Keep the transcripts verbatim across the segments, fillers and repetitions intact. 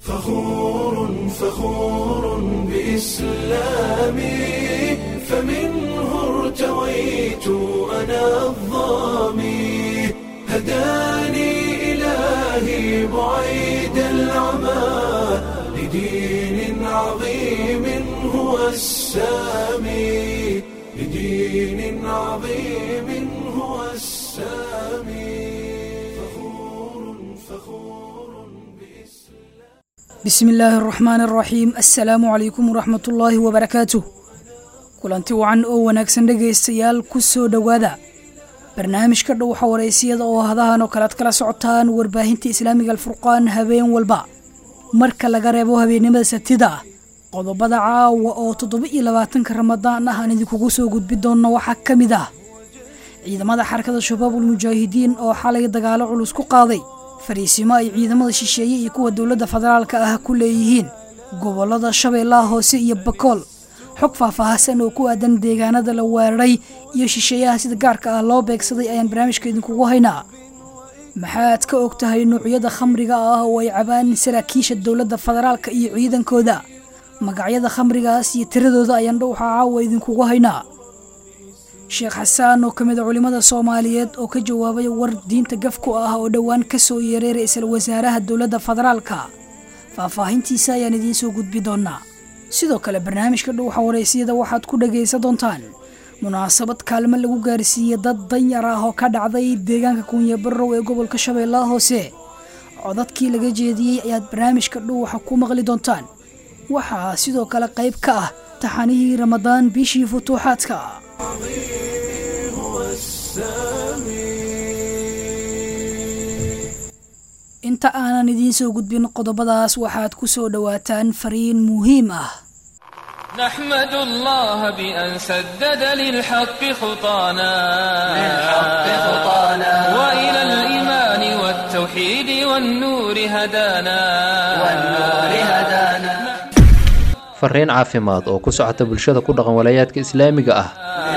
فخور فخور بإسلامي فمنه ارتويت أنا الظامي هداني إلهي بعيد العمى لدين عظيم هو السامي لدين عظيم هو السامي فخور فخور بإسلام. بسم الله الرحمن الرحيم. السلام عليكم ورحمة الله وبركاته. kulanti wacan oo wanaagsan dhageystayaal ku soo dhawaada barnaamijka dhow xawareysiyada oo hadahan oo kala kala socotaan warbaahinta Islaamiga Al-Furqaan habeen walba marka laga reebo habeenimada Sabtida qodobada caawa oo toddoba iyo labaatanka Ramadaan ah aan idinku soo gudbi doono waxa kamid ah ciidamada xarakada Shabaabul Mujaahidiin oo xalay dagaalo culus ku qaaday fariisimo ay ciidamada shisheeye iyo kuwa dawladda federaalka ah ku leeyihiin gobolada Shabeellaha Hoose iyo Bakool. xog faahfaahsan oo ku aadan deegaanada la weeraray iyo shisheeyaha sida gaarka ah loo beegsaday ayaan barnaamijka idinkugu haynaa. maxaad ka ogtahay noocyada khamriga ah oo ay cabaan saraakiisha dawladda federaalka iyo ciidankooda? magacyada khamrigaas iyo tiradooda ayaan dhow caawa idinkugu haynaa. sheekh xasaan oo kamid ah culimada Soomaaliyeed oo ka jawaabay war diinta gafku ah oo dhawaan ka soo yeeray ra'iisul wasaaraha dawladda federaalka. faahfaahintiisa ayaan idiin soo gudbi doonaa. sidoo kale barnaamijka dhow xawareysiyada waxaad ku dhageysan doontaan munaasabad kaalmo lagu gaarsiiyay dad danyar ah oo ka dhacday deegaanka Kunya Barrow ee gobolka Shabeellaha Hoose. codadkii laga jeediyay ayaad barnaamijka dhow waxa ku maqli doontaan. waxaa sidoo kale qayb ka ah taxanihii Ramadaan bishii futuuxaadka. inta aanan idiin soo gudbin qodobadaas waxaad ku soo dhawaataan fariin muhiim ah. نحمد الله بأن سدد للحق خطانا للحق خطانا وإلى الإيمان والتوحيد والنور هدانا والنور هدانا fariin caafimaad oo ku socota bulshada ku dhaqan walaayadka Islaamiga ah.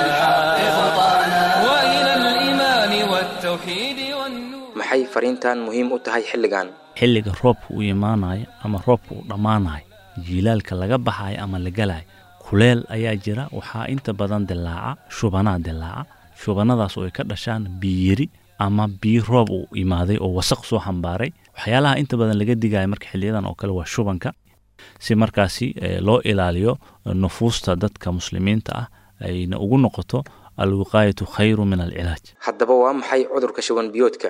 maxay fariintan muhiim u tahay xilligan? xilliga roobku uu imaanayo ama roobku uu dhamaanayo, jiilaalka laga baxay ama la galay, kuleel ayaa jira. waxaa inta badan dilaaca shubanaad dilaaca, shubanadaas oo ay ka dhashaan biyiri ama biyo roob uu imaaday oo wasaq soo xambaaray. waxyaalaha inta badan laga digayo marka xilliyadan oo kale waa shubanka, si markaasi loo ilaaliyo nufuusta dadka muslimiinta ah ayna ugu noqoto alwiqaayatu khayru min alcilaaj. haddaba waa maxay cudurka shuban biyoodka?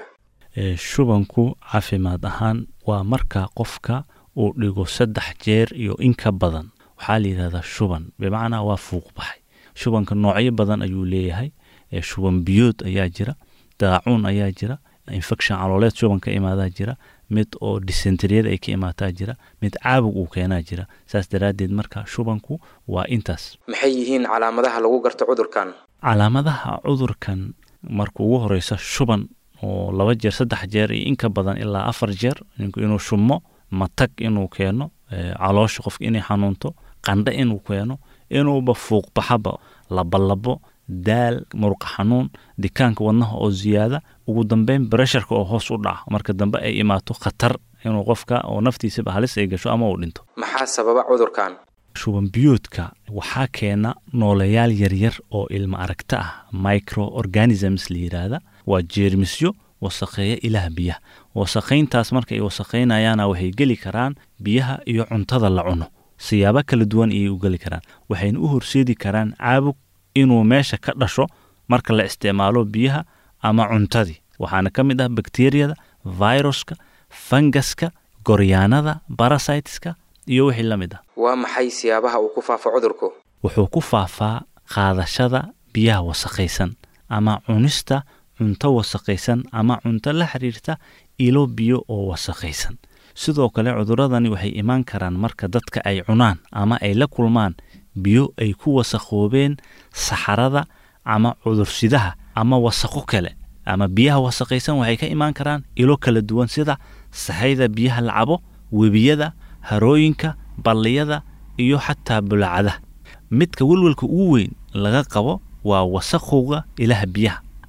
shubanku caafimaad ahaan waa marka qofka uu dhigo saddex jeer iyo in ka badan waxaa la yidhahdaa shuban, bimacnaa waa fuuq baxay. shubanka noocyo badan ayuu leeyahay. shuban biyood ayaa jira, daacuun ayaa jira, infection calooleed shuban ka imaadaa jira, mid oo dysenteryada ay ka imaataa jira, mid caabug uu keenaa jira. saas daraaddeed marka shubanku waa intaas. maxay yihiin calaamadaha lagu garto cudurkan? calaamadaha cudurkan marka ugu horeysa shuban oo laba jeer saddex jeer iyo in ka badan ilaa afar jeer, ninku inuu shumo, matag inuu keeno, caloosha qofka inay xanuunto, qandho inuu keeno, inuuba fuuq baxaba, labalabo, daal, muruq xanuun, dikaanka wadnaha oo ziyaada, ugu dambeyn pressureka oo hoos u dhaca. marka dambe ay imaato khatar inuu qofka oo naftiisaba halis ay gasho ama uu dhinto. maxaa sababa cudurkan? shuban biyoodka waxaa keena nooleyaal yaryar oo ilma aragta ah, microorganisms la yiraahdo. waa jeermisyo wasaqeeya ilaah biyaha. wasaqeyntaas marka ay wasaqeynayaana waxay geli karaan biyaha iyo cuntada la cuno, siyaabo kala duwan ayay u geli karaan. waxayna u horseedi karaan caabug inuu meesha ka dhasho marka la isticmaalo biyaha ama cuntadii. waxaana ka mid ah bakteeriyada, viruska, fungaska, goryaanada, parasiteska iyo wixii la mid ah. waa maxay siyaabaha uu ku faafo cudurku? wuxuu ku faafaa qaadashada biyaha wasaqaysan ama cunista cunto wasaqaysan ama cunto la xiriirta ilo biyo oo wasaqaysan. sidoo kale cuduradani waxay imaan karaan marka dadka ay cunaan ama ay la kulmaan biyo ay ku wasaqoobeen saxarada ama cudursidaha ama wasaqo kale. ama biyaha wasaqaysan waxay ka imaan karaan ilo kala duwan sida sahayda biyaha la cabo, webiyada, harooyinka, balliyada iyo xataa bulacada. midka walwalka ugu weyn laga qabo waa wasaqowga ilaha biyaha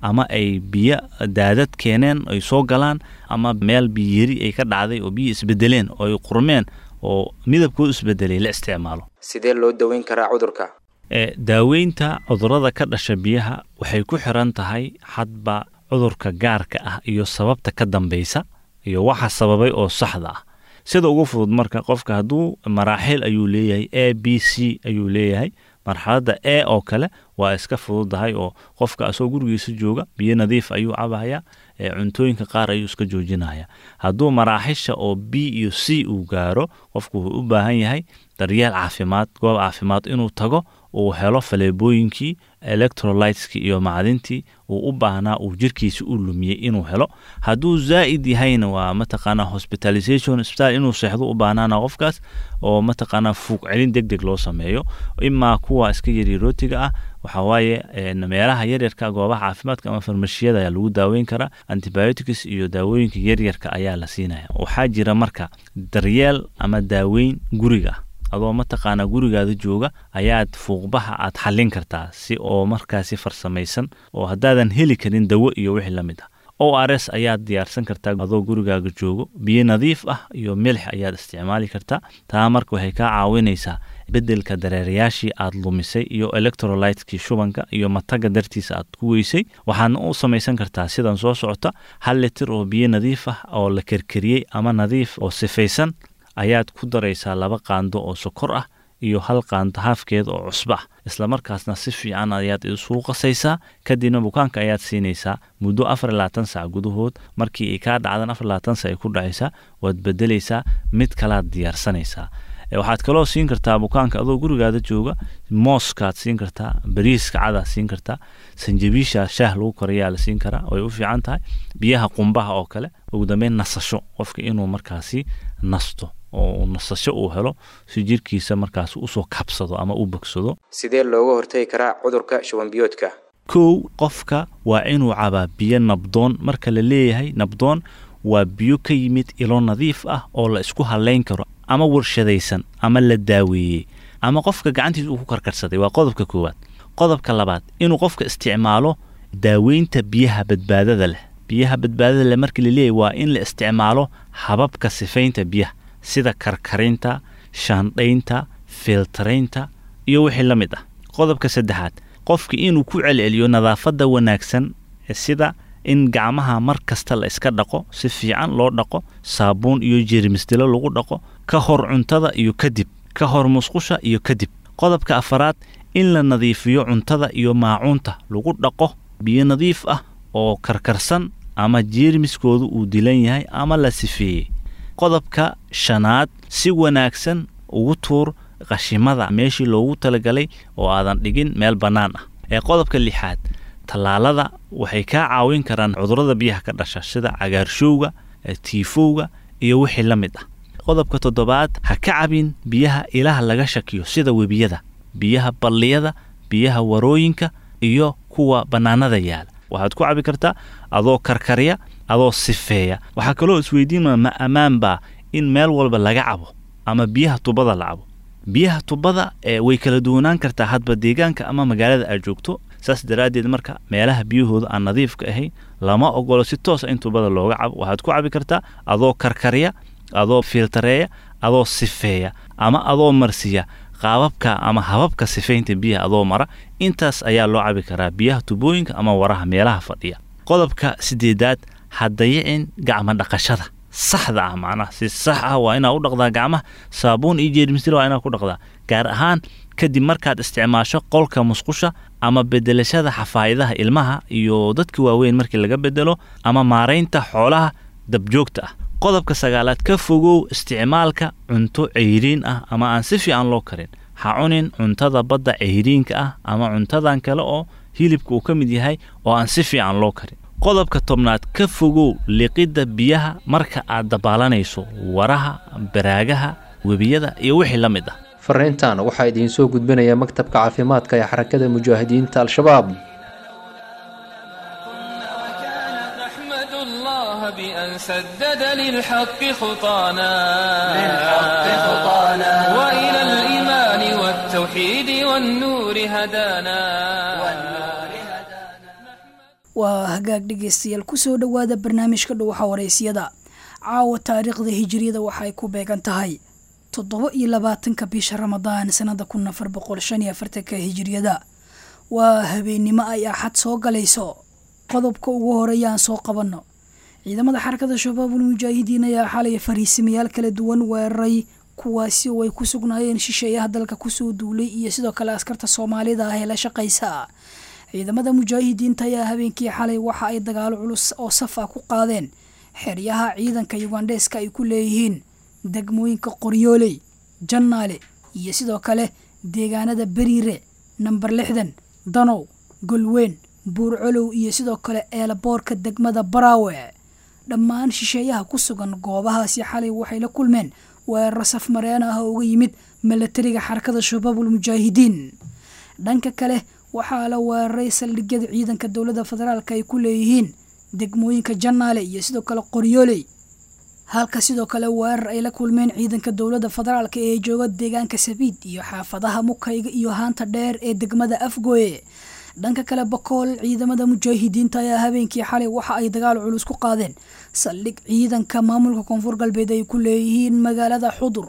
ama ay biyo daadad keeneen ay soo galaan ama meel biyiri ay ka dhacday oo biyo isbedeleen oo ay qurmeen oo midabkoodu isbedelay la isticmaalo. sidee loo daweyn karaa cudurka? ee daaweynta cudurrada ka dhasha biyaha waxay ku xiran tahay hadba cudurka gaarka ah iyo sababta ka dambaysa iyo waxa sababay oo saxda ah. sida ugu fudud marka qofka haduu maraaxil ayuu leeyahay A B C ayuu leeyahay, marxaladda A oo kale waa iska fududahay oo qofka asoo gurigiisa jooga biyo nadiif ayuu cabaya, ee cuntooyinka qaar ayuu iska joojinaya. hadduu maraaxisha oo B iyo C uu gaaro qofku wuxuu u baahan yahay daryeel caafimaad, goob caafimaad inuu tago uu helo faleebooyinkii, electrolyteski iyo macdintii uu u baahnaa uu jirkiisa u lumiyay inuu helo. hadduu zaa'id yahayna waa mataqaanaa hospitalization isbitaal inuu seexdo u baahnaana qofkaas oo mataqaanaa fuuq celin degdeg loo sameeyo. imaa kuwa iska yaryarootiga ah waxa waaye meelaha yaryarka goobaha caafimaadka ama farmashiyada ayaa lagu daaweyn karaa, antibiotics iyo daawooyinka yaryarka ayaa la siinaya. waxaa jira marka daryeel ama daaweyn guriga adoo mataqaana gurigaada jooga ayaad fuuqbaha aad xallin kartaa si oo markaasi farsamaysan oo haddaadan heli karin dawo iyo wixii la mid ah. O R S ayaad diyaarsan kartaa adoo gurigaaga joogo, biyo nadiif ah iyo milix ayaad isticmaali kartaa. taa marka waxay kaa caawinaysaa bedelka dareerayaashii aad lumisay iyo electrolyteski shubanka iyo mataga dartiisa aad ku weysay. waxaadna u samaysan kartaa sidan soo socota hal litir oo biyo nadiif ah oo la karkariyey ama nadiif oo sifaysan ayaad ku daraysaa laba qaando oo sokor ah iyo hal qaando haafkeed oo cusba ah. isla markaasna si fiican ayaad isugu qasaysaa, kadibna bukaanka ayaad siinaysaa muddo afar iyo labaatan saac gudahood. markii ay kaa dhacdan afar iyo labaatan saac ay ku dhacaysaa waad bedelaysaa mid kalaad diyaarsanaysaa. waxaad kaloo siin kartaa bukaanka adoo gurigaada jooga mooskaad siin kartaa, bariiska cadaad siin kartaa, sanjabiisha shaah lagu kariyaa la siin karaa way u fiican tahay, biyaha qumbaha oo kale. ugu dambeyn nasasho qofka inuu markaasi nasto oo nasasho uu helo si jirkiisa markaas u soo kabsado ama u bogsado. sidee looga hortagi karaa cudurka shuban biyoodka? kow qofka waa inuu cabaa biyo nabdoon. marka la leeyahay nabdoon waa biyo ka yimid ilo nadiif ah oo la isku haleyn karo ama warshadaysan ama la daaweeyey ama qofka gacantiisa uu ku karkarsaday. waa qodobka koowaad. qodobka labaad inuu qofka isticmaalo daaweynta biyaha badbaadada leh. biyaha badbaadada leh markii la leeyahay waa in la isticmaalo hababka sifaynta biyaha sida karkarinta, shaandhaynta, filtaraynta iyo wixii la mid ah. qodobka saddexaad qofka inuu ku celceliyo nadaafadda wanaagsan sida in gacmaha mar kasta la iska dhaqo, si fiican loo dhaqo, saabuun iyo jeermis dilo lagu dhaqo ka hor cuntada iyo kadib, ka hor musqusha iyo kadib. qodobka afaraad in la nadiifiyo cuntada iyo maacuunta lagu dhaqo biyo nadiif ah oo karkarsan ama jeermiskoodu uu dilan yahay ama la sifeeyey. qodobka shanaad si wanaagsan ugu tuur qashimada meeshii loogu talagalay oo aadan dhigin meel bannaan ah. ee qodobka lixaad tallaalada waxay kaa caawin karaan cudurrada biyaha ka dhasha sida cagaarshowga, tiifowga iyo wixii la mid ah. qodobka toddobaad ha ka cabin biyaha ilaha laga shakiyo sida webiyada, biyaha balliyada, biyaha warooyinka iyo kuwa bannaanada yaala. waxaad ku cabi kartaa adoo karkarya, adoo sifeeya. waxaa kaloo isweydiin ma ammaan baa in meel walba laga cabo ama biyaha tubada la cabo. biyaha tubada ee way kala duwanaan kartaa hadba deegaanka ama magaalada aad joogto. saas daraaddeed marka meelaha biyahooda aan nadiifka ahayn lama ogolo si toos ah in tubada looga cabo. waxaad ku cabi kartaa adoo karkarya, adoo filtareeya, adoo sifeeya ama adoo marsiya qaababka ama hababka sifaynta biyaha adoo mara. intaas ayaa loo cabi karaa biyaha tubooyinka ama waraha meelaha fadhiya. qodobka sideedaad ha dayicin gacmo dhaqashada saxda ah. macnaha si sax ah waa inaad u dhaqdaa gacmaha, saabuun iyo jeermisdil waa inaad ku dhaqdaa, gaar ahaan kadib markaad isticmaasho qolka musqusha ama bedelashada xafaa'idaha ilmaha iyo dadka waaweyn markii laga bedelo ama maaraynta xoolaha dabjoogta ah. qodobka sagaalaad ka fogow isticmaalka cunto ceyriin ah ama aan si fiican loo karin. ha cunin cuntada badda ceyriinka ah ama cuntadan kale oo hilibka uu ka mid yahay oo aan si fiican loo karin. qodobka tobnaad ka fogow liqidda biyaha marka aad dabaalanayso waraha, baraagaha, webiyada iyo wixii la mid ah. fariintan waxaa idiin soo gudbinaya maktabka caafimaadka ee xarakada mujaahidiinta al-shabaab. بأن سدد للحق خطانا للحق خطانا وإلى الإيمان والتوحيد والنور هدانا waa hagaag dhegeystayaal kusoo dhowaada barnaamijka dhuuxa wareysiyada. caawa taariikhda hijriyada waxay ku beegan tahay toddoba iyo labaatanka bisha ramadaan sanada kun afar boqol shan iyo afartanka hijriyada. waa habeenimo ay axad soo galayso. qodobka ugu horeeyaan soo qabanno. ciidamada xarakada shabaabul mujaahidiin ayaa xalay fariisimayaal kala duwan weeraray kuwaasi oo ay ku sugnaayeen shisheeyaha dalka kusoo duulay iyo sidoo kale askarta Soomaalida ah ee la shaqeysa. ciidamada mujaahidiinta ayaa habeenkii xalay waxa ay dagaalo culus oo saf ah ku qaadeen xeryaha ciidanka Ugandeska ay ku leeyihiin degmooyinka Qoryooley, Jannaale iyo sidoo kale deegaanada Bariire, number lixdan, Danow, Golweyn, Buurcolow iyo sidoo kale eelboorka degmada Baraawe. dhammaan shisheeyaha ku sugan goobahaasi xalay waxay la kulmeen weerar saf mareen ah oo uga yimid milatariga xarakada shabaabul mujaahidiin. dhanka kale waxaa la weeraray saldhigyada ciidanka dowladda federaalka ay ku leeyihiin degmooyinka Jannaale iyo sidoo kale Qoryooley, halka sidoo kale weerar ay la kulmeen ciidanka dowladda federaalka ee jooga deegaanka Sabiid iyo xaafadaha Mukayga iyo Haanta Dheer ee degmada Afgooye. dhanka kale Bakool, ciidamada mujaahidiinta ayaa habeenkii xalay waxa ay dagaal culus ku qaadeen saldhig ciidanka maamulka koonfur galbeed ay ku leeyihiin magaalada Xudur.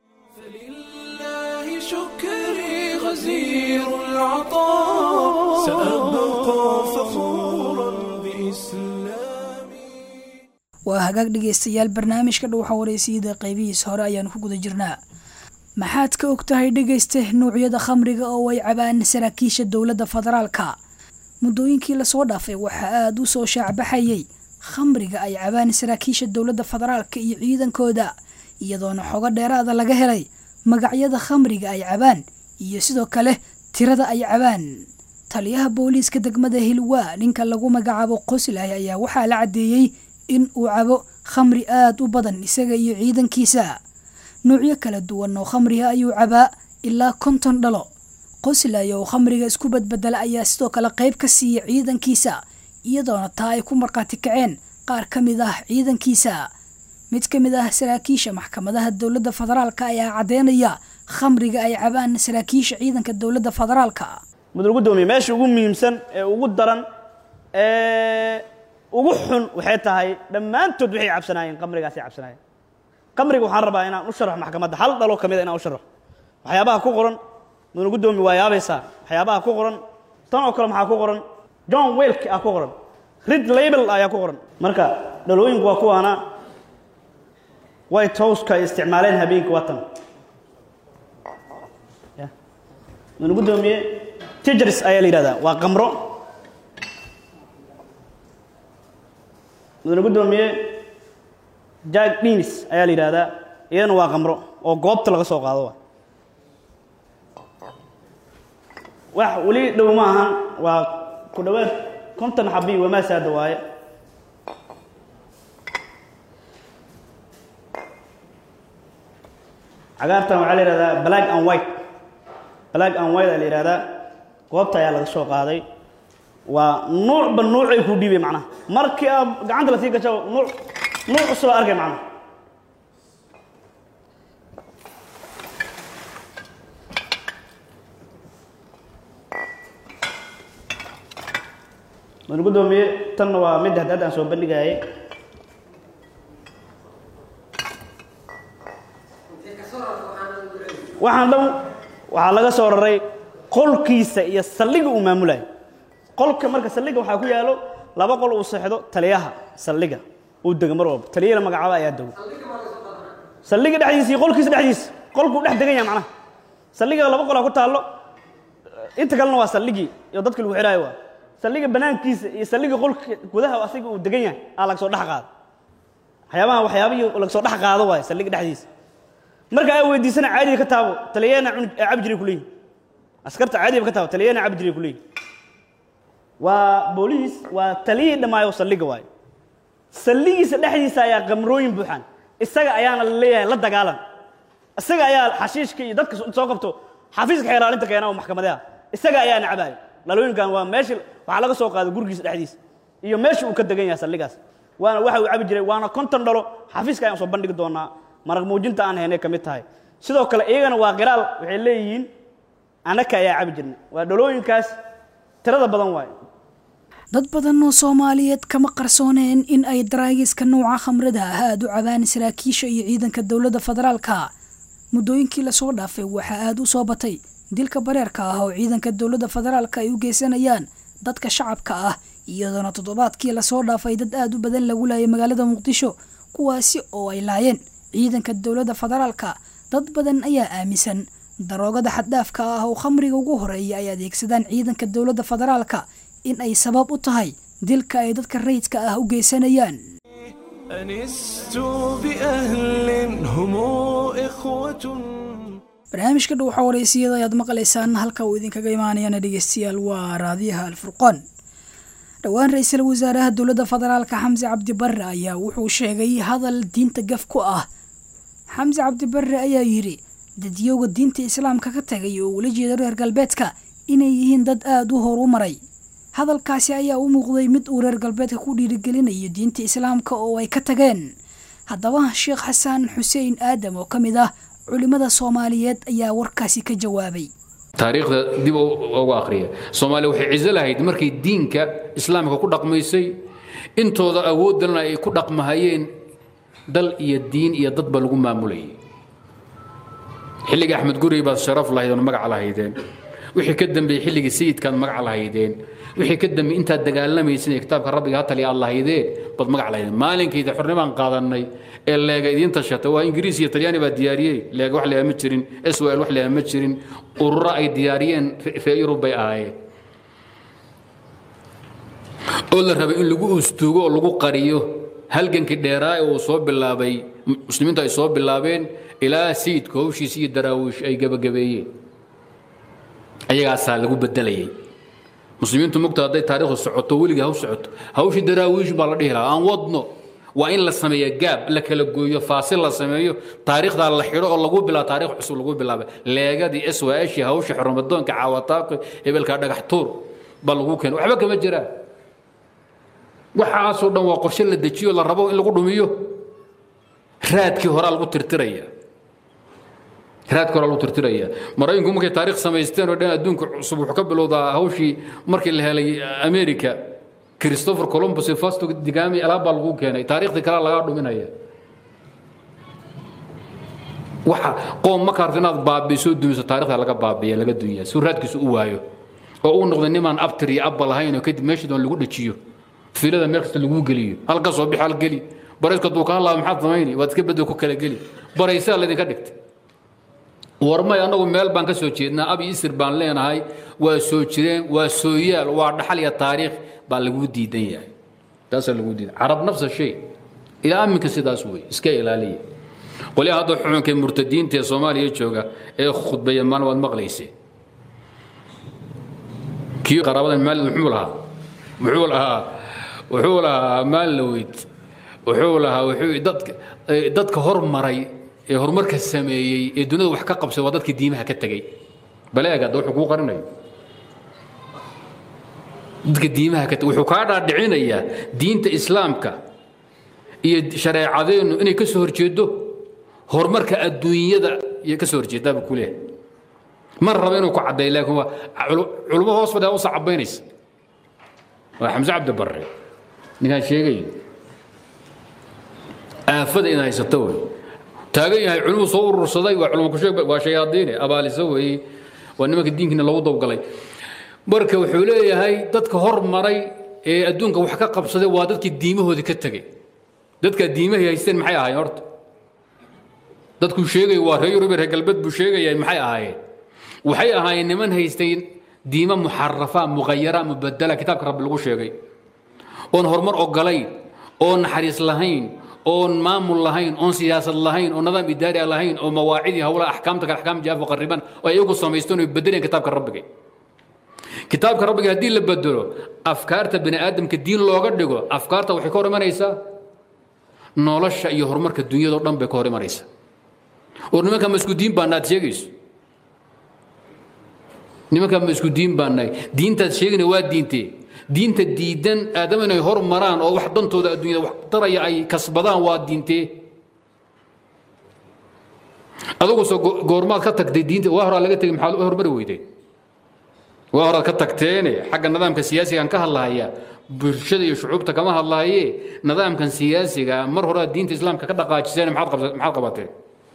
فلله شكري غزير العطاء سأبقى فخورا بإسلامي. waa hagaag dhegeystayaal barnaamijka dhuuxa wareysiyada qaybihiisa hore ayaan ku guda jirnaa. maxaad ka ogtahay dhegeyste noocyada khamriga oo ay cabaan saraakiisha dowladda federaalka? muddooyinkii la soo dhaafay waxaa aad u soo shaacbaxayay khamriga ay cabaan saraakiisha dowladda federaalka iyo ciidankooda, iyadoona xogo dheeraada laga helay magacyada khamriga ay cabaan iyo sidoo kale tirada ay cabaan. taliyaha booliiska degmada Hilwaa, ninka lagu magacaabo Qoslay, ayaa waxaa la cadeeyay in uu cabo khamri aad u badan isaga iyo ciidankiisa. noocyo kala duwan oo khamriga ayuu cabaa ilaa konton dhalo. Qoslay oo khamriga isku badbedela ayaa sidoo kale qayb ka siiya ciidankiisa, iyadoona taa ay ku marqaati kaceen qaar ka mid ah ciidankiisa. mid ka mid ah saraakiisha maxkamadaha dowladda federaalka ayaa cadeynaya khamriga ay cabaan saraakiisha ciidanka dowladda federaalka. mudul gudoomiye meesha ugu muhiimsan ee ugu daran ee ugu xun waxay tahay dhammaantood waxay cabsanaayeen khamrigaas ay cabsanaayeen. khamriga waxaan rabaa inaan u sharaxo maxkamadda hal dhalo kamid ah inaan u sharaxo waxyaabaha ku qoran. mudul gudoomiye waa yaabaysaa waxyaabaha ku qoran. tan oo kale maxaa ku qoran? John Welk ah ku qoran, red label ayaa ku qoran. marka dhalooyinku waa kuwaana White House-ka ay isticmaaleen habeenkii watan. ya mudul gudoomiye Tigris ayaa la yiraahdaa, waa qamro. mudul gudoomiye Jack Daniels ayaa la yiraahdaa, iyana waa qamro oo goobta laga soo qaado. wax wali dhow ma ahan, waa ku dhawaad konton xabbi wama saada waaye. cagaartan waxaa la yiraahdaa black and white. black and white ayaa la yiraahdaa, goobta ayaa laga soo qaaday. waa nuucba nuucay ku dhiibay macnaha markii aad gacanta la sii gasho nuuc nuuc cusub arkay macnaha. mudul gudoomiye tan waa mid hadda aan soo bandhigayay. waxaan dhan waxaa laga soo raray qolkiisa iyo saldhiga uu maamulay. qolka marka saldhiga waxaa ku yaalo laba qol uu seexdo taliyaha saldhiga uu dego mar walba, taliyada magacaaba ayaa dego. saldhiga dhexdiisa iyo qolkiisa dhexdiisa qolkuu dhex degan yahay macnaha. saldhiga laba qolaa ku taallo, inta kalena waa saldhigii iyo dadkii lagu xidhaayo. waa saldhiga banaankiisa iyo saldhiga qolka gudaha asiga uu degan yahay aa laga soo dhex qaado. waxyaabaha waxyaabihii laga soo dhex qaado waaye saldhiga dhexdiisa. marka ay weydiisana caadiga ka taabo taliyana cabdi jiray kuleeyihin, askarta caadiga ka taabo taliyana cabdi jiray kuleeyihin. waa booliis, waa taliyii dhamaayo saldhiga waaye. saldhigiisa dhexdiisa ayaa qamrooyin buuxaan, isaga ayaana la leeyahay la dagaalan. isaga ayaa xashiishka iyo dadka soo qabto xafiiska xeeraalinta keena oo maxkamadaha, isaga ayaa nacabayo. dhalooyinkan waa meesha waxaa laga soo qaaday gurigiisa dhexdiisa iyo meesha uu ka degan yahay saldhigaas. waana waxa uu cabi jiray, waana konton dhalo. xafiiska ayaan soo bandhigi doonaa, marag muujinta aan haynay ka mid tahay. sidoo kale iyagana waa qiraal, waxay leeyihiin annaka ayaa cabi jirnay. waa dhalooyinkaas tirada badan waaye. dad badan oo soomaaliyeed kama qarsooneen in ay daraagiska nooca khamrada ah aada u cabaan saraakiisha iyo ciidanka dowladda federaalka muddooyinkii lasoo dhaafay waxaa aada u soo batay dilka bareerka ah oo ciidanka dowladda federaalka ay u geysanayaan dadka shacabka ah iyadoona toddobaadkii lasoo dhaafay dad aada u badan lagu laayay magaalada muqdisho kuwaasi oo ay laayeen ciidanka dowladda federaalka dad badan ayaa aaminsan daroogada xaddhaafka ah oo khamriga ugu horeeya ay adeegsadaan ciidanka dowladda federaalka in ay sabab u tahay dilka ay dadka rayidka ah u geysanayaan أنست بأهل هم إخوة. barnaamijka dhow waxaa wareysiyada ayaad maqlaysaan halka uu idinkaga imaanayana dhegeystayaal waa raadiyaha alfurqaan dhowaan ra-iisul wasaaraha dowladda federaalka xamse cabdi barre ayaa wuxuu sheegay hadal diinta gaf ku ah xamse cabdi barre ayaa yidhi dadyowga diinta islaamka ka tagay oo ula jeeda reer galbeedka inay yihiin dad aada u horumaray hadalkaasi ayaa u muuqday mid uu reer galbeedka ku dhiirigelinayo diinta islaamka oo ay ka tageen haddaba sheekh xasan xuseen aadam oo ka mid ah culimada soomaaliyeed ayaa warkaasi ka jawaabay taariikhda dib ugu akhriya Soomaaliya waxay cizo lahayd markii diinka islaamka ku dhaqmaysay intooda awoodana ay ku dhaqmahayeen dal iyo diin iyo dadba lagu maamulayay xilliga Axmed Gurey baa sharaf lahayd oo magac lahaydeen wixii ka dambeeyay xilliga sayidkan magac lahaydeen wixii ka dambeeyay inta dagaalamaysan kitaabka rabbiga hatali allah idee bad magac lahaydeen maalinkeeda xornimada qaadanay ee leega idin tashatay waa Ingiriis iyo Talyaani baa diyaariyay leega wax leeyahay ma jirin S W L wax leeyahay ma jirin urura ay diyaariyeen fi Yurub bay ahaayeen oo la rabay in lagu ustuugo oo lagu qariyo halgankii dheeraa oo soo bilaabay muslimiinta ay soo bilaabeen ilaa sayidka hawshiisa iyo daraawiish ay gabagabeeyeen ayagaasaa lagu bedelayay muslimiintu mugta hadday taariikhdu socoto weliga haw socoto hawshii daraawiish baa la dhihi lahaa aan wadno waa in la sameeyo gaab la kala gooyo faasil la sameeyo taariikhda la xiro oo lagu bilaabo taariikh cusub lagu bilaabo leegadii S W L hawsha xurmadoonka caawataaqo hebelka dhagax tuur bal lagu keen waxba kama jiraan waxa soo dhan waa qorshe la dejiyo la rabo in lagu dhumiyo raadkii hore lagu tirtiraya raadkii hore lagu tirtiraya maraykanku markay taariikh samaysteen oo dhan adduunka cusub wuxuu ka bilowdaa hawshii markii la helay America Christopher Columbus ee Vasco da Gama alaab baa lagu keenay taariikhda kale laga dhuminaya waxa qoom ma kaartinaad baabiiso dumiso taariikhda laga baabiyo laga dunya soo raadkiisu u waayo oo uu noqdo niman abtir iyo abba lahayn oo kadib meeshii doon lagu dhajiyo fiilada meel kasta lagu geliyo halka soo bixal geli barayska dukaan la maxad sameeyay waad iska bedel ku kala geli baraysa la idinka dhigtay warmay anagu meel baan ka soo jeednaa abi isir baan leenahay waa soo jireen waa soo yaal waa dhaxal iyo taariikh baa lagu diidan yahay taas lagu diidan arab nafsa shay ila aminka sidaas way iska ilaaliya qoli hada xukunka murtadiinta ee Soomaaliya jooga ee khudbaya maan wad maqlaysay kii qarabada maal muxuu lahaa muxuu lahaa wuxuu lahaa maal lawid wuxuu lahaa wuxuu dadka dadka hormaray ee horumarka sameeyay ee dunida wax ka qabsay waa dadkii diimaha ka tagay baleega wuxuu ku qarinayo dadka diimaha ka wuxuu ka dhaadhicinaya diinta islaamka iyo shariicadeenu inay ka soo horjeedo horumarka adduunyada iyo ka soo horjeeda ku leeyahay mar raba inuu ku cadeeyo laakiin waa culumada hoos fadhiya oo sacabaynaysa waa Xamse Cabdi Barre ninka sheegay aafada in haysato taagan yahay culum soo urursaday waa culum ku sheeg waa shayaadiin abaalisa way waa nimanka diinkiina lagu dawgalay marka wuxuu leeyahay dadka hormaray ee adduunka wax ka qabsaday waa dadkii diimahooda ka tagay dadka diimaha haysteen maxay ahaayeen horta dadku sheegay waa reer Yurub reer galbeed buu sheegayay maxay ahaayeen waxay ahaayeen niman haysteen diima muharrafa mughayara mubaddala kitaabka rabbi lagu sheegay oon hormar ogolayn oon naxariis lahayn oon maamul lahayn oon siyaasad lahayn oon nidaam idaari lahayn oo mawaacidi hawla ahkaamta kala ahkaam jaaf qariban oo iyagu sameystaan oo bedeleen kitaabka rabbiga kitaabka rabbiga hadii la bedelo afkaarta bini aadamka diin looga dhigo afkaarta waxay ka hor imanaysaa nolosha iyo horumarka dunyada oo dhan bay ka hor imanaysaa oo nimanka masku diin baa naad sheegayso nimanka masku diin baa naay diintaad sheegina waa diintee diinta diidan aadam inay hormaraan oo wax dantooda adduunyada wax taraya ay kasbadaan waa diintee adigu soo goormaad ka tagtay diinta waa hore laga tagay maxaa hormari weyday waa hore ka tagteen xagga nidaamka siyaasiga aan ka hadlaaya bulshada iyo shucuubta kama hadlaaye nidaamkan siyaasiga mar hore diinta islaamka ka dhaqaajiseen maxaad qabsatay maxaad qabateen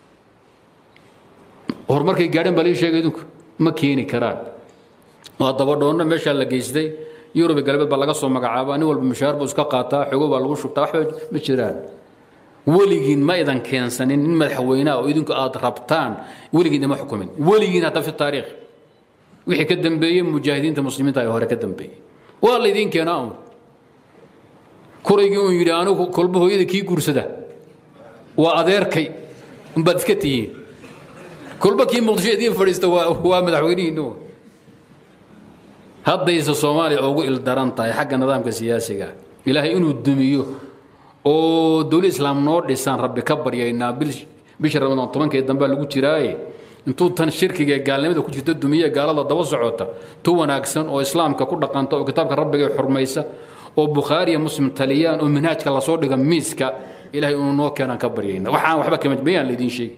horumarkay gaadheen baa lii sheegay idinku ma keeni karaan waa dabadhoonna meeshaa la geystay yurub galbeed baa laga soo magacaabaa nin walba mushaar buu iska qaataa xogo baa lagu shubtaa waxba ma jiraan weligiin ma idan keensanin nin madaxweynaha oo idinku aad rabtaan weligiin ima xukumin weligiin hadda fi taariikh wixii ka dambeeyey mujaahidiinta muslimiinta ay hore ka dambeeyey waa la idin keenaa un kuraygii uu yidhi anigu kolba hooyada kii guursada waa adeerkay unbaad iska tihiin kolba kii muqdisho idiin fadhiista waa madaxweynihiinu haddayse soomaaliya ugu ildaran tahay xagga nidaamka siyaasiga ilaahay inuu dumiyo oo dowlad islaam noo dhisaan rabbi ka baryaynaa bisha ramadaan tobankeed dambe lagu jiraaye intuu tan shirkiga gaalnimada ku jirta dumiye gaalada daba socota tu wanaagsan oo islaamka ku dhaqanta oo kitaabka rabbiga xurmaysa oo bukhaari iyo muslim taliyaan oo manhajka la soo dhiga miiska ilaahay inuu noo keenaan ka baryaynaa waxaan waxba kama bayaan la idin sheegi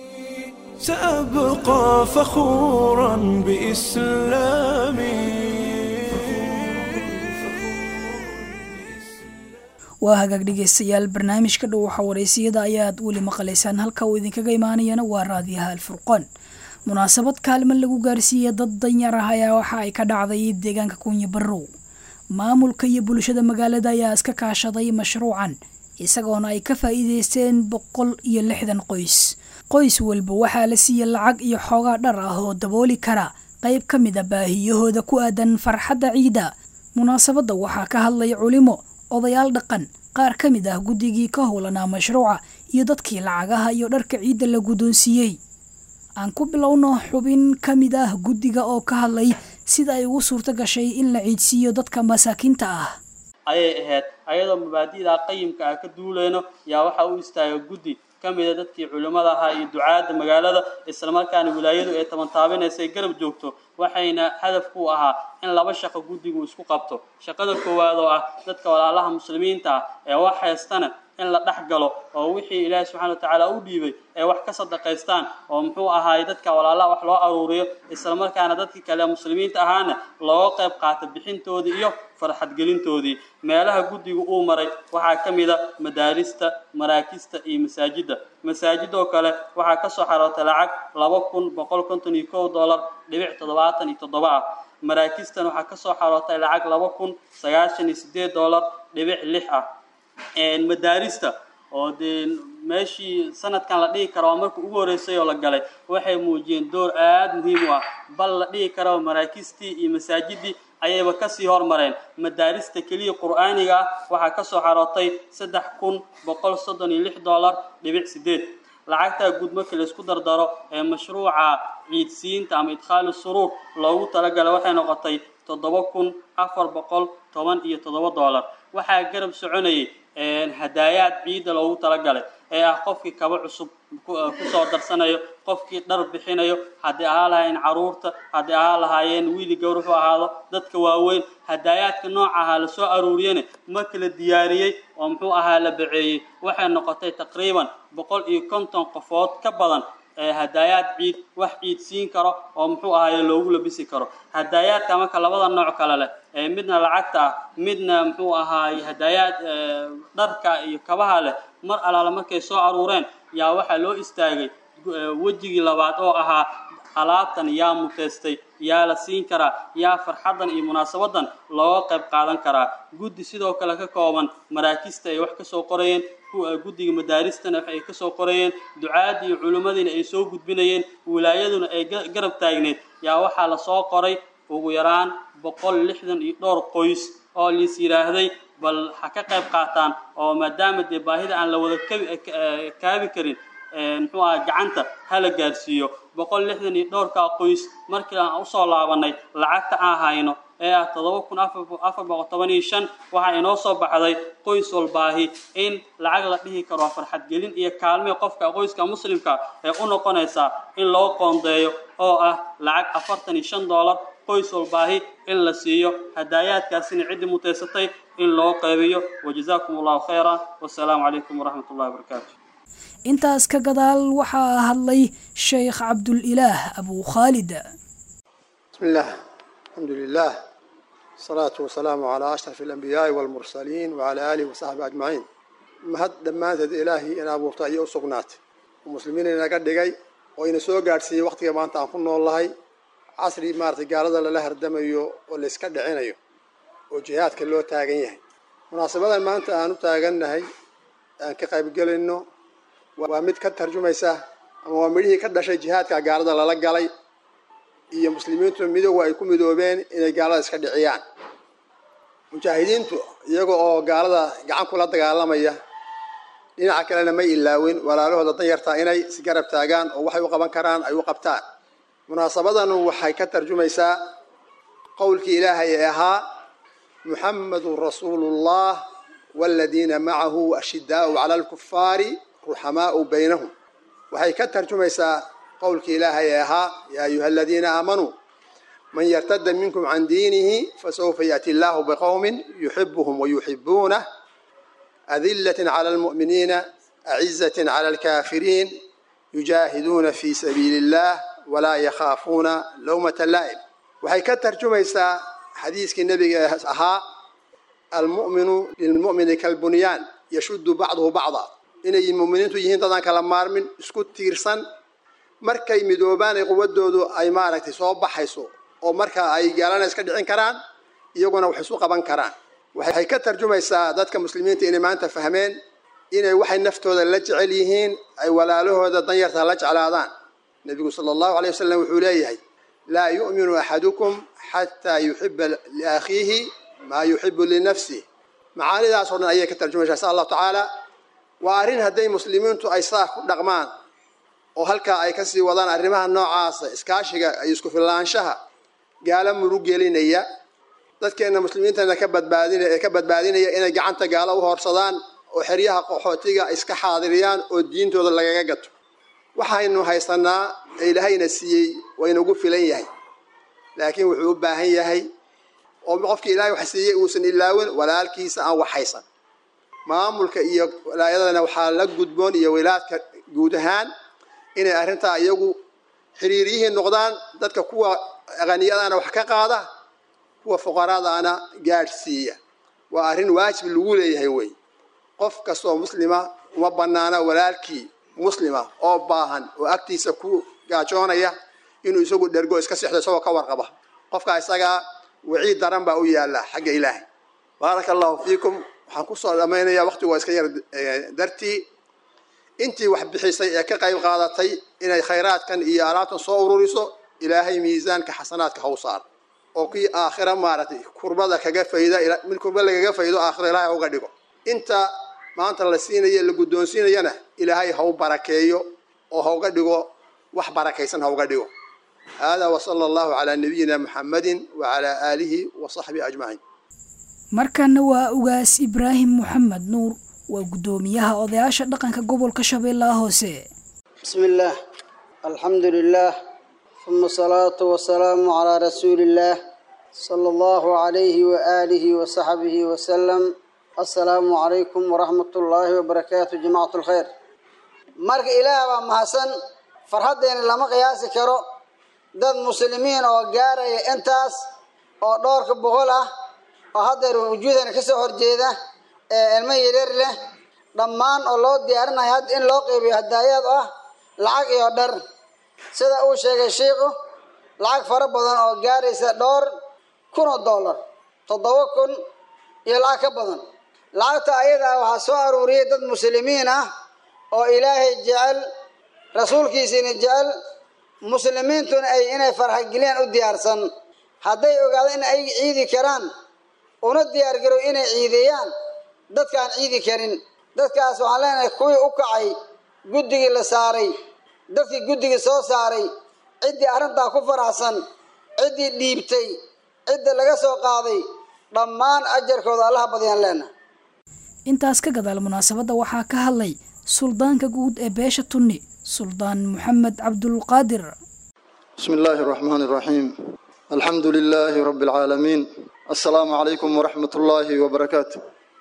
سأبقى فخورا بإسلامي waa hagaag dhegeystayaal barnaamijka dhow waxa wareysiyada ayaad weli maqlaysaan halka uu idinkaga imaanayana waa raadiyaha alfurqaan munaasabad kaalmo lagu gaarsiiyey dad danyar ah ayaa waxa ay ka dhacday deegaanka kunya barrow maamulka iyo bulshada magaalada ayaa iska kaashaday mashruucan isagoona ay ka faa'iideysteen boqol iyo lixdan qoys qoys walba waxaa la siiyey lacag iyo xoogaa dhar ah oo dabooli kara qayb ka mid a baahiyahooda ku aadan farxadda ciida munaasabadda waxaa ka hadlay culimo odayaal dhaqan qaar ka mid ah guddigii ka howlanaa mashruuca iyo dadkii lacagaha iyo dharka ciidda la guddoonsiiyey aan ku bilowno xubin ka mid ah guddiga oo ka hadlay sida ay ugu suurto gashay in la ciidsiiyo dadka masaakiinta ah ayay ahayd ayadoo mabaadi'da qayimka ah ka duuleyno yaa waxa uu istaagay guddi ka mid ah dadkii culimada ahaa iyo ducaadda magaalada isla markaana wilaayadu ay taban taabinaysay garab joogto waxayna hadafku ahaa in laba shaqo guddigu isku qabto shaqada koowaad oo ah dadka walaalaha muslimiinta ah ee wax haystana in la dhex galo oo wixii ilaahay subxaana watacaala u dhiibay ay wax ka sadaqaystaan oo muxuu ahaay dadka walaalaha wax loo aruuriyo isla markaana dadkii kale muslimiinta ahaana looga qayb qaato bixintoodii iyo farxad gelintoodii meelaha guddigu uu maray waxaa ka mid a madaarista maraakista iyo masaajidda masaajidoo kale waxaa ka soo xarootay lacag laba kun boqol konton iyo kow dollar dhibic toddobaatan iyo toddoba ah maraakistan waxaa ka soo xarootay lacag laba kun sagaashan iyo sideed dollar dhibic lix ah madaarista oo dee meeshii sanadkan la dhihi karo markii ugu horeysay oo la galay waxay muujiyeen door aad muhiim u ah bal la dhihi karo maraakistii iyo masaajidii ayayba kasii hormareen madaarista keliya qur'aaniga ah waxaa ka soo xarootay saddex kun boqol soddon iyo lix dollar dhibic sideed lacagta guud markii la isku dardaro ee mashruuca ciidsiinta ama idkhaalu suruur loogu talagalay waxay noqotay toddoba kun afar boqol toban iyo toddoba dollar waxaa garab soconayay hadaayaad ciida loogu talagalay ee ah qofkii kaba cusub ku soo darsanayo qofkii dhar bixinayo haddii ahaa lahaayeen caruurta haddii ahaa lahaayeen wiili gowruxu ahaado dadka waaweyn hadaayaadka nooca ahaa la soo aruuriyana marka la diyaariyey oo muxuu ahaa la baceeyey waxay noqotay taqriiban boqol iyo konton qofood ka badan hadaayaad ciid wax ciid siin karo oo muxuu ahaay loogu labisi karo hadaayaadka marka labada nooc kale leh ee midna lacagta ah midna muxuu ahaay hadaayaad dharka iyo kabaha leh mar alaala markay soo aruureen yaa waxaa loo istaagay wejigii labaad oo ahaa alaabtan yaa muteystay yaa la siin karaa yaa farxadan iyo munaasabadan looga qayb qaadan karaa guddi sidoo kale ka kooban maraakista ay wax ka soo qorayeen guddiga madaaristana wax ay ka soo qorayeen ducaadii iyo culimmadiina ay soo gudbinayeen wilaayaduna ay garab taagneed yaa waxaa la soo qoray ugu yaraan boqol lixdan iyo dhowr qoys oo liis yidhaahday bal ha ka qayb qaataan oo maadaama dee baahida aan la wada kaabi karin muxuu aha gacanta hala gaarsiiyo boqol lixdan iyo dhowrkaa qoys markii aan usoo laabanay lacagta aan hayno ee ah toddoba kun afar boqol toban iyo shan waxaa inoo soo baxday qoys walbaahi in lacag la dhihi karo farxad gelin iyo kaalme qofka qoyska muslimka ee u noqonaysa in loo qoondeeyo oo ah lacag afartan iyo shan dollar qoys walbaahi in la siiyo hadaayaadkaasina ciddii muteysatay in loo qaybiyo wajazaakum allahu khayra wasalaamu calaykum waraxmat ullahi wabarakaatu intaas ka gadaal waxaa hadlay sheekh cabdulilaah abu khaalid bismillaah alxamdu lilah الصلاة والسلام على أشرف الأنبياء والمرسلين وعلى آله وصحبه أجمعين. mahad dhammaanteed ilaahay in abuurtay iyo u sugnaatay muslimiin inaga dhigay oo ina soo gaarsiiyay waqtiga maanta aan ku noolahay casri maartay gaalada la hardamayo oo la iska dhicinayo oo jihaadka loo taagan yahay munaasabadan maanta aan u taagannahay aan ka qayb galayno waa mid ka tarjumaysa ama waa midhii ka dhashay jihaadka gaalada lala galay iyo muslimiintu midowga ay ku midoobeen inay gaalada iska dhiciyaan mujaahidiintu iyaga oo gaalada gacan kula dagaalamaya dhinaca kalena ma ilaawin walaalahooda danyarta inay si garab taagaan oo waxay u qaban karaan ay u qabtaan munaasabadan waxay ka tarjumaysaa qowlkii ilaahay ee ahaa muhammadur rasuulullah walladina macahu ashiddaa'u cala alkuffaari ruhamaa'u baynahum waxay ka tarjumaysaa qowlkii ilaahay ee ahaa yaa ayuha aladiina aamanuu من يرتد منكم عن دينه فسوف يأتي الله بقوم يحبهم ويحبونه أذلة على المؤمنين أعزة على الكافرين يجاهدون في سبيل الله ولا يخافون لومة لائم وهي كترجمة حديث النبي أها المؤمن للمؤمن كالبنيان يشد بعضه بعضا إن المؤمنين تجيهن تضان كلام من اسكت تيرسن مركي مدوبان قودودو أي مارك تصوب حيسو oo marka ay gaalana iska dhicin karaan iyaguna wax isu qaban karaan waxay ka tarjumaysaa dadka muslimiinta inay maanta fahmeen inay waxay naftooda la jecel yihiin ay walaalahooda danyarta la jeclaadaan nabigu sallallahu alayhi wasallam wuxuu leeyahay la yu'minu ahadukum hatta yuhibba li akhihi ma yuhibbu li nafsihi macaanidaas oo dhan ayay ka tarjumaysaa Allah ta'ala waa arin haday muslimiintu ay saa ku dhaqmaan oo halka ay ka sii wadaan arrimaha noocaas iskaashiga ay isku filaanshaha gaala murug gelinaya dadkeena muslimiintana ka badbaadinaya ka badbaadinaya inay gacanta gaala u horsadaan oo xiriyaha qaxootiga iska xaadiriyaan oo diintooda lagaga gato waxaynu haysanaa ilaahayna siiyay wayna ugu filan yahay laakiin wuxuu u baahan yahay oo qofkii ilaahay wax siiyay uusan ilaawin walaalkiisa aan wax haysan maamulka iyo walaayadana waxaa la gudboon iyo wilaadka guud ahaan inay arrinta iyagu xiriiriyihiin noqdaan dadka kuwa aqooniyadana wax ka qaada kuwa fuqaraadana gaarsiiya waa arrin waajib lagu leeyahay way qof kastoo muslima uma banaana walaalkii muslima oo baahan oo agtiisa ku gaajoonaya inuu isagu dhergo iska sixdo soo ka warqaba qofka isaga wixii daran baa u yaala xagga ilaahay barakallahu fiikum waxaan ku soo dhameynaya waqtigu iska yar dartii intii wax bixisay ee ka qayb qaadatay inay khayraadkan iyo alaabtan soo ururiso ilaahay miisaanka xasanaadka ha u saar oo kii aakhira maaratay kurbada kaga fayda mid kurba lagaga faydo aakhira ilaahay uga dhigo inta maanta la siinayo la guddoonsiinayana ilaahay ha u barakeeyo oo ha uga dhigo wax barakaysan ha uga dhigo hada wa sallallahu ala nabiyyina muhammadin wa ala alihi wa sahbihi ajma'in markana waa ugaas ibraahim muhammad nuur waa gudoomiyaha odayaasha dhaqanka gobolka Shabeellaha Hoose bismillaah alxamdulillaah ثم الصلاة والسلام على رسول الله صلى الله عليه وآله وصحبه وسلم السلام عليكم ورحمة الله وبركاته جماعة الخير مرك إله ومحسن فرحدين لما قياس كرو ضد مسلمين وقاري انتاس ودورك بغلة وهذا وجودا كسهر جيدة الميرير له ضمان الله ديارنا هاد إن لوقي بهدايات اه لعق يقدر sida uu sheegay sheekhu lacag fara badan oo gaaraysa dhowr kun oo dollar toddoba kun iyo lacag ka badan lacagta ayada waxa soo aruuriyay dad muslimiin ah oo ilaahay jecel rasuulkiisina jecel muslimiintuna ay inay farxad geliyaan u diyaarsan haday ogaado in ay ciidi karaan una diyaar garo inay ciidiyaan dadka aan ciidi karin dadkaas waxaan leenahay kuwii u kacay guddigii la saaray dadkii guddiga soo saaray cidii arinta ku faraxsan cidii dhiibtay cidda laga soo qaaday dhammaan ajarkooda Allah badiyaan leena intaas ka gadaal munaasabada waxaa ka hadlay suldaanka guud ee beesha Tunni suldaan Maxamed Abdul Qaadir bismillaahir rahmaanir rahiim alxamdulillaahi rabbil aalamiin assalaamu alaykum wa rahmatullaahi wa barakaatuh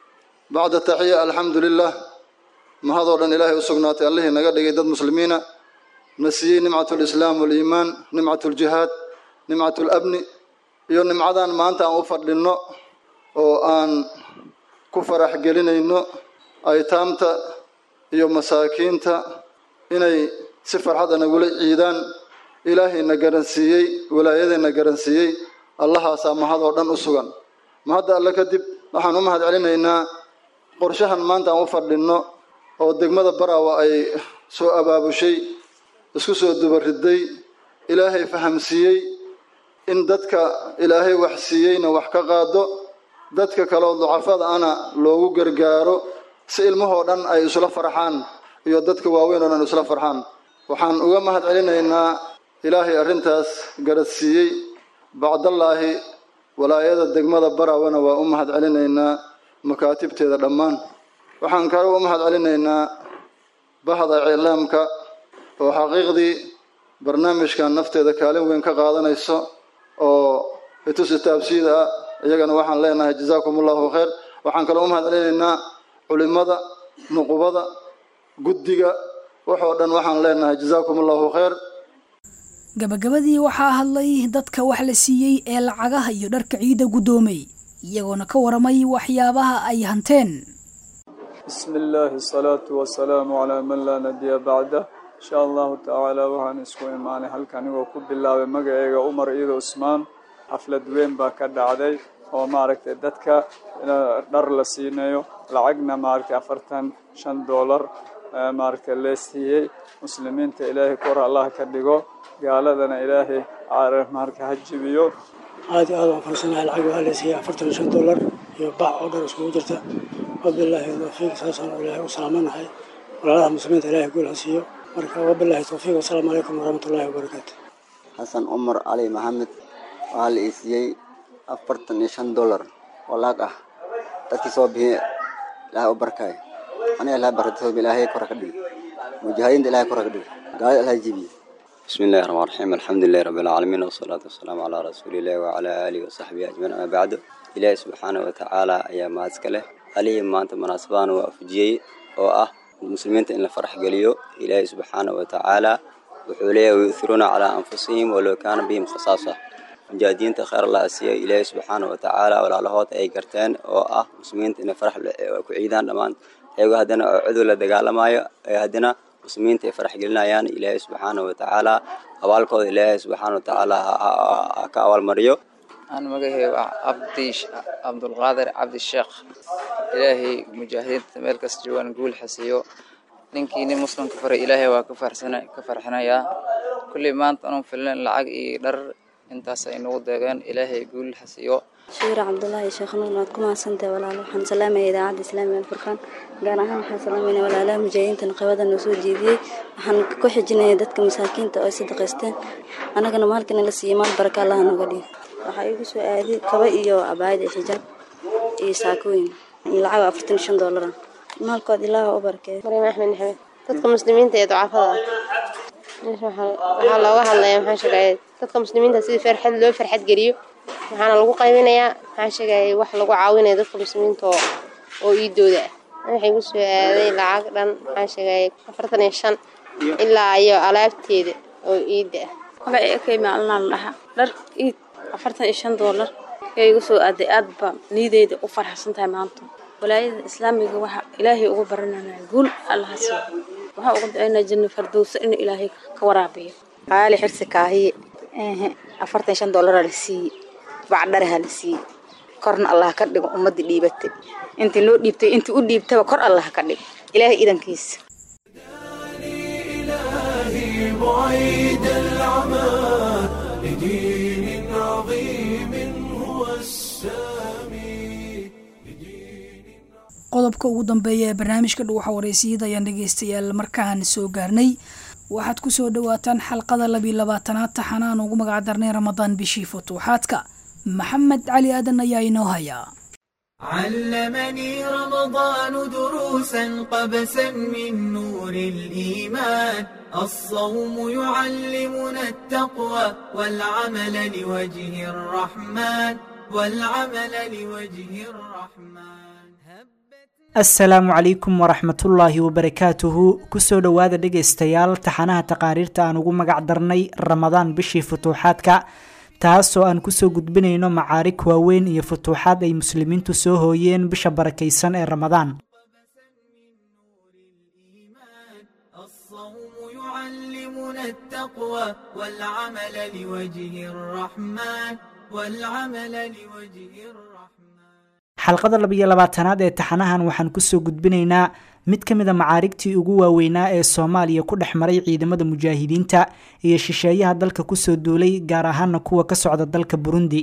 ba'da tahiyya alxamdulillah mahadoo dhan ilaahay u sugnaatay Allah inaga dhigay dad muslimiina نسي نعمة الإسلام والإيمان نعمة الجهاد نعمة الأبن iyo nimcadan maanta aan u fadhinno oo aan ku farax gelinayno aytaamta iyo masaakiinta inay si farxad nagula ciidaan ilaahayna garansiiyey walaayadeenna garansiiyey allahaasaa mahad oo dhan u sugan mahadda alle kadib waxaan u mahad celinaynaa qorshahan maanta aan u fadhinno oo degmada Baraawe ay soo abaabushay isku soo dubaridday ilaahay fahamsiiyey in dadka ilaahay wax siiyeyna wax ka qaado dadka kale oo ducafada ana loogu gargaaro si ilmahoo dhan ay isla farxaan iyo dadka waaweyn oo dhan isla farxaan waxaan uga mahad celinaynaa ilaahay arrintaas garadsiiyey bacdallaahi walaayada degmada Baraawena waa u mahad celinaynaa makaatibteeda dhammaan waxaan kale u mahad celinaynaa bahda ciilaamka oo xaqiiqdii barnaamijkan nafteeda kaalin weyn ka qaadanayso oo itusi taabsiida iyagana waxaan leenahay jazaakumullahu khayr waxaan kale u mahad celinaynaa culimada nuqubada guddiga waxoo dhan waxaan leenahay jazaakumullahu khayr gabagabadii waxaa hadlay dadka wax la siiyey ee lacagaha iyo dharka ciida gudoomay iyagoona ka waramay waxyaabaha ay hanteen bismillaah salaatu wasalaamu calaa man laa nabiya bacda insha allahu tacaala waxaan isku imaanay halkan anigoo ku bilaabay magaceega Umar Iido Usmaan xaflad weyn baa ka dhacday oo maaragtay dadka dhar la siinayo lacagna maaragtay afartan shan dollar maaragtay la siiyey muslimiinta ilaahay kor Allah ka dhigo gaaladana ilaahay caarif maaragtay ha jibiyo aad aad waan farsanahay lacag waa la siiyey afartan shan dollar iyo baac oo dhar isku jirta wabillahi tawfiiq saasan ilaahay u salaamanahay walaalaha muslimiinta ilaahay guul ha siiyo marka wabillahi tawfiiq wassalaamu calaykum warahmatullaahi wabarakaatuh Xasan Umar Ali Maxamed waa la siiyey afartan iyo shan dollar oo lacag ah dadkii soo bixiyay ilaahay u barkay aniga ilaahay barakado ilaahay kor ka dhigo mujaahidiinta ilaahay kor ka dhigo gaalada ilaahay jibiyo بسم الله الرحمن الرحيم الحمد لله رب العالمين والصلاة والسلام على رسول الله وعلى آله وصحبه أجمعين أما بعد إلهي سبحانه وتعالى يا ماسكله عليه ما أنت مناسبان وأفجي وأه المسلمين إن الفرح قليو إلهي سبحانه وتعالى وحوليه ويؤثرون على أنفسهم ولو كان بهم خصاصة مجاهدين تخير الله أسيا إلهي سبحانه وتعالى ولا لهوت أي كرتين وأه مسلمين إن الفرح وكعيدان لمان أيوة هدنا عذو لدقال مايو هدنا مسلمين تفرح قلنا يعني إلهي سبحانه وتعالى أولكم إلهي سبحانه وتعالى كأول مريو أنا مجهي عبدي عبد القادر عبد الشيخ إلهي مجاهدين تملك سجوان نقول حسيو نكيني مسلم كفر إلهي وكفر سنة كفر حنايا كل ما أنت أنا في العق يدر أنت سينود دجان إلهي يقول حسيو شير عبد الله يا شيخنا نادكم سنت ولا حن سلامة إذا عاد إسلام الفرقان قال هم حن سلامة ولا لا مجاهدين تنقبض النسوج جدي حن كح جنيه دتك مساكين تأسد قستين أنا كنا مالك إن السيمان بركة الله نقدي وحيجي سؤالي كبائي وعبايد حجاب يساكوين يلعب أفتن شن دولار مالك قد الله وبركة مريم أحمد حمد دتك مسلمين تيدعوا فضا waxaa looga hadlayaa maxaan sheegay dadka muslimiinta sidii farxad loo farxad geliyo waxaana lagu qaybinayaa maxaan sheegay wax lagu caawinayo dadka muslimiinta oo iidooda ah waxay ku soo aaday lacag dhan maxaan sheegay afartan iyo shan ilaa iyo alaabteeda oo iida ah waxay ka imaanaan laha dhar iid afartan iyo shan dollar ay ugu soo aaday aad ba niideeda u farxsan tahay maanta walaayada islaamiga waxa ilaahay ugu baranayay guul Allah siiyo waxa ugu duceynaa janno fardoos in ilaahay ka waraabiyo qaali xirsi kaahi ee afartan iyo shan dollar la siiyay bacdaraha la siiyay korna Allah ka dhigo ummadii dhiibatay intii loo dhiibtay intii u dhiibtay kor Allah ka dhigo ilaahay idankiisa إلهي بعيد العمى لدين عظيم هو السامي qodobka ugu dambeeya ee barnaamijka dhuuxa wareysiyada ayaan dhageystayaal markaan soo gaarnay waxaad ku soo dhawaataan xalqada labiyo labaatanaad taxanaan ugu magac darnay ramadaan bishii futuuxaadka maxamed cali aadan ayaa inoo hayaa علمني رمضان دروسا قبسا من نور الإيمان الصوم يعلمنا التقوى والعمل لوجه الرحمن والعمل لوجه الرحمن asalaamu calaykum waraxmatullaahi wabarakaatuhu kusoo dhowaada dhegaystayaal taxanaha taqaariirta aan ugu magac darnay ramadaan bishii futuuxaadka taasoo aan kusoo gudbinayno macaarig waaweyn iyo futuuxaad ay muslimiintu soo hooyeen bisha barakaysan ee ramadaan. التقوى والعمل لوجه الرحمن والعمل لوجه الرحمن xalqada labiyo labaatanaad ee taxanahan waxaan kusoo gudbinaynaa mid ka mid a macaarigtii ugu waaweynaa ee Soomaaliya ku dhex maray ciidamada mujaahidiinta iyo shisheeyaha dalka kusoo duulay gaar ahaan kuwa ka socda dalka Burundi.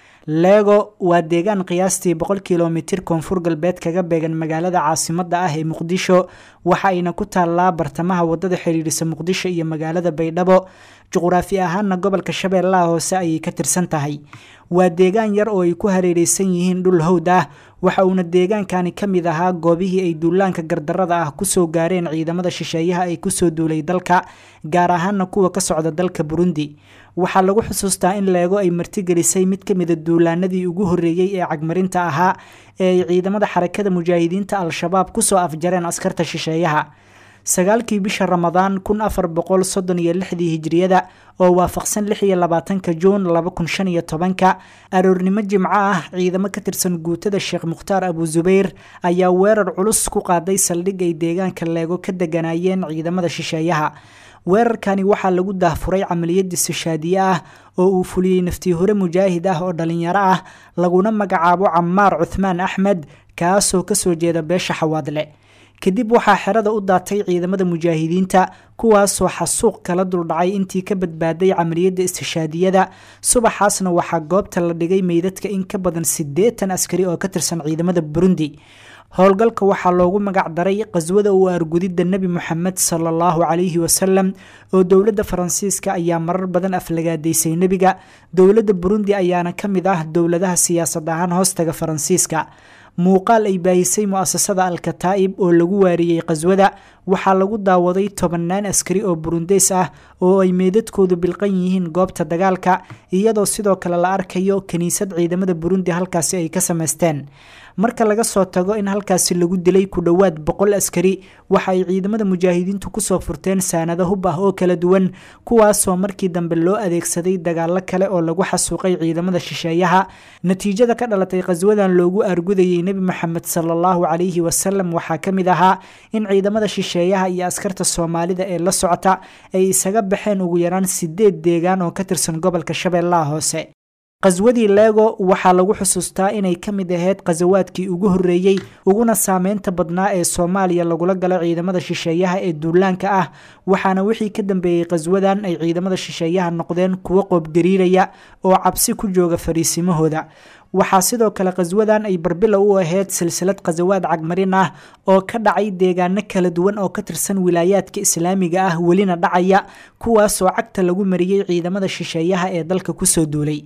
Lego waa deegaan qiyaastii boqol kiiloomitir koonfur galbeed kaga beegan magaalada caasimadda ah ee Muqdisho, waxa ayna ku taallaa bartamaha wadada xiriirisa Muqdisho iyo magaalada Baydhabo. juqraafi ahaanna gobolka Shabeellaha Hoose ayay ka tirsan tahay. waa deegaan yar oo ay ku hareeraysan yihiin dhul hawd ah, waxa uuna deegaankani ka mid ahaa goobihii ay duulaanka gardarrada ah kusoo gaareen ciidamada shisheeyaha ay kusoo duulay dalka, gaar ahaanna kuwa ka socda dalka Burundi. waxaa lagu xusuustaa in Lego ay martigelisay mid ka mid a duulaanadii ugu horreeyay ee cagmarinta ahaa ee ay ciidamada xarakada mujaahidiinta Al-Shabaab kusoo afjareen askarta shisheeyaha. sagaalkii bisha Ramadaan kun afar boqol soddon iyo lixdii hijriyada oo waafaqsan lix iyo labaatanka Juun laba kun shan iyo tobanka, aroornimo Jimco ah, ciidamo ka tirsan guutada Sheekh Mukhtaar Abu Zubayr ayaa weerar culus ku qaaday saldhig ay deegaanka Lego ka deganayeen ciidamada shisheeyaha. weerarkani waxaa lagu daahfuray camaliyad istishhaadiye ah oo uu fuliyay naftii hore mujaahid ah oo dhalinyaro ah laguna magacaabo Camaar Cuthmaan Axmed, kaasoo kasoo jeeda beesha Xawaadle. kadib waxaa xerada u daatay ciidamada mujaahidiinta kuwaasoo xasuuq kala duldhacay intii ka badbaaday camaliyadda istishhaadiyada. subaxaasna waxaa goobta la dhigay meydadka in ka badan siddeetan askari oo ka tirsan ciidamada Burundi. howlgalka waxaa loogu magac daray qaswada u argudidda Nabi Muhammad sallallahu alayhi wasallam oo dowladda Faransiiska ayaa marar badan aflagaadaysay nabiga. dowladda Burundi ayaana ka mid ah dowladaha siyaasad ahaan hoostaga Faransiiska. muuqaal ay baahisay mu'asasada Al-Kataa'ib oo lagu waariyay qaswada waxaa lagu daawaday tobanaan askari oo Burundeys ah oo ay meedadkoodu bilqan yihiin goobta dagaalka, iyadoo sidoo kale la arkayo kaniisad ciidamada Burundi halkaasi ay ka sameysteen. marka laga soo tago in halkaasi lagu dilay ku dhowaad boqol askari, waxa ay ciidamada mujaahidiintu kusoo furteen saanado hub ah oo kala duwan, kuwaasoo markii dambe loo adeegsaday dagaalo kale oo lagu xasuuqay ciidamada shisheeyaha. natiijada ka dhalatay qaswadan loogu argudayay Nabi Muhammad sallallahu alayhi wasallam waxaa ka mid ahaa in ciidamada shisheeyaha iyo askarta Soomaalida ee la socota ay isaga baxeen ugu yaraan sideed deegaan oo ka tirsan gobolka Shabeellaha Hoose. qaswadii Lego waxaa lagu xusuustaa inay ka mid ahayd qasawaadkii ugu horreeyay uguna saameynta badnaa ee Soomaaliya lagula galo ciidamada shisheeyaha ee duulaanka ah, waxaana wixii ka dambeeyay qaswadan ay ciidamada shisheeyaha noqdeen kuwo qoobgariiraya oo cabsi ku jooga fariisimahooda. waxaa sidoo kale qaswadan ay barbila u ahayd silsilad qasawaad cagmarin ah oo ka dhacay deegaano kala duwan oo ka tirsan wilaayaadka islaamiga ah welina dhacaya, kuwaasoo cagta lagu mariyay ciidamada shisheeyaha ee dalka kusoo duulay.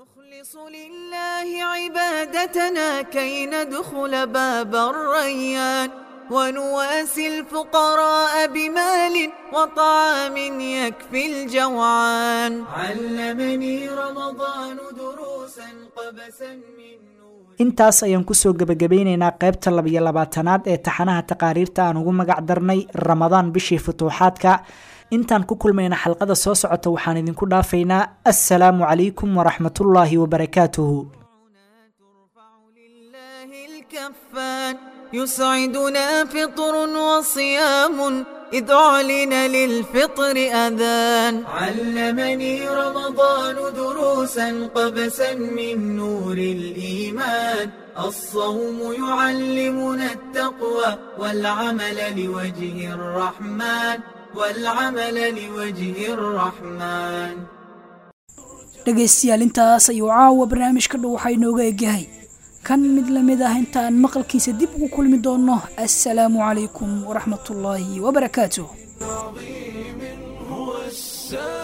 عبادتنا كي ندخل باب الريان ونواسي الفقراء بمال وطعام يكفي الجوعان. علمني رمضان دروسا قبسا من intaas ayaan kusoo gabagabeynaynaa qaybta labiyo labaatanaad ee taxanaha taqaariirta aan ugu magac darnay Ramadaan bishii futuuxaadka. intaan ku kulmayna xalqada soo socota waxaan idinku dhaafaynaa assalaamu calaykum waraxmatullaahi wabarakaatuhu. كفان يسعدنا فطر وصيام إذ أعلن للفطر أذان. علمني رمضان دروسا قبسا من نور الإيمان. الصوم يعلمنا التقوى والعمل لوجه الرحمن والعمل لوجه الرحمن. dhegaystayaal intaas ayuu caawa barnaamijka dhow waxaa inooga egyahay kan mid lamid ah intaan maqalkiisa dib ugu kulmi doono. assalaamu calaykum waraxmatullaahi wabarakaatuh.